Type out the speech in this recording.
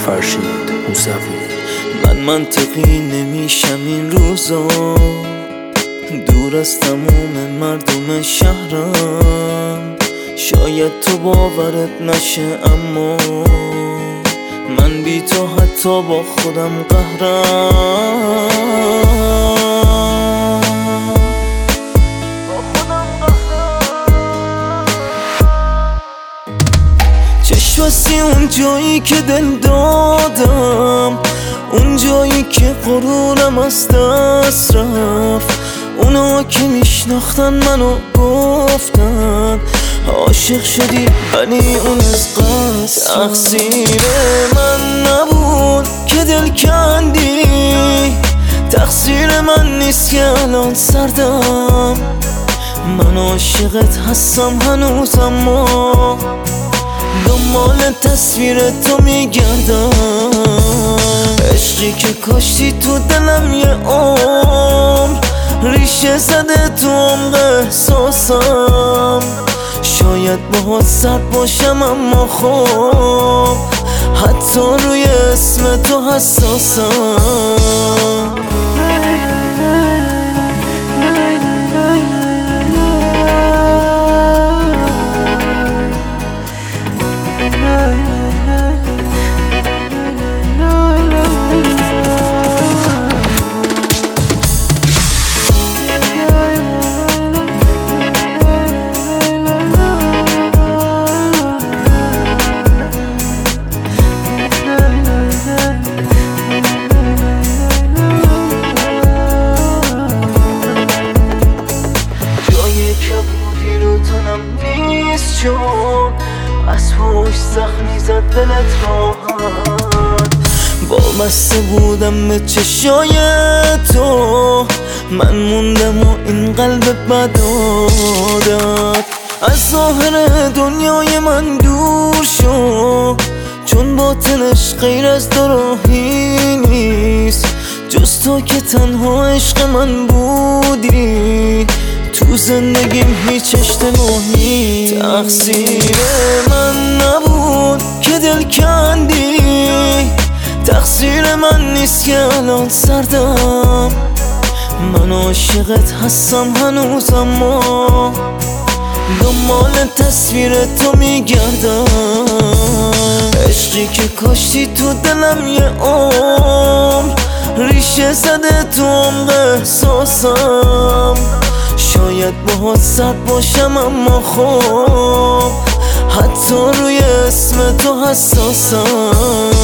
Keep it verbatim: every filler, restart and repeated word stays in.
فرشید موسوی. من منطقی نمیشم این روزا، دور از تموم مردم شهرم. شاید تو باورت نشه اما من بی تو حتی با خودم قهرم. چشم بستی اون جایی که دل دادم، اون جایی که غرورم از دست رفت. اونا که میشناختن منو گفتن عاشق شدی ولی اون از قصد. تقصیر من نبود که دل کندی، تقصیر من نیست که الان سردم. من عاشقت هستم هنوز اما دنبال تصویر تو میگردم. عشقی که کاشتی تو دلم یه عمر، ریشه زده تو عمق احساسم. شاید باهات سرد باشم اما خب حتی روی اسم تو حساسم. چون از پشت زخمی زد دلت راحت. با بسته بودم به چشای تو، من موندم و این قلب بد عادت از ظاهر دنیای من دور شو. چون باطنش غیر از دو راهی نیست، جز تو که تنها عشق من بودی. تو زندگیم هیچ اشتباهی تقصیر من نبود که دل کندی، تقصیر من نیست که الان سردم. من عاشقت هستم هنوز اما دنبال تصویر تو میگردم. عشقی که کاشتی تو دلم یه عمر، ریشه زده تو عمق احساسم. شاید باهات سرد باشم اما خب حتی روی اسم تو حساسم.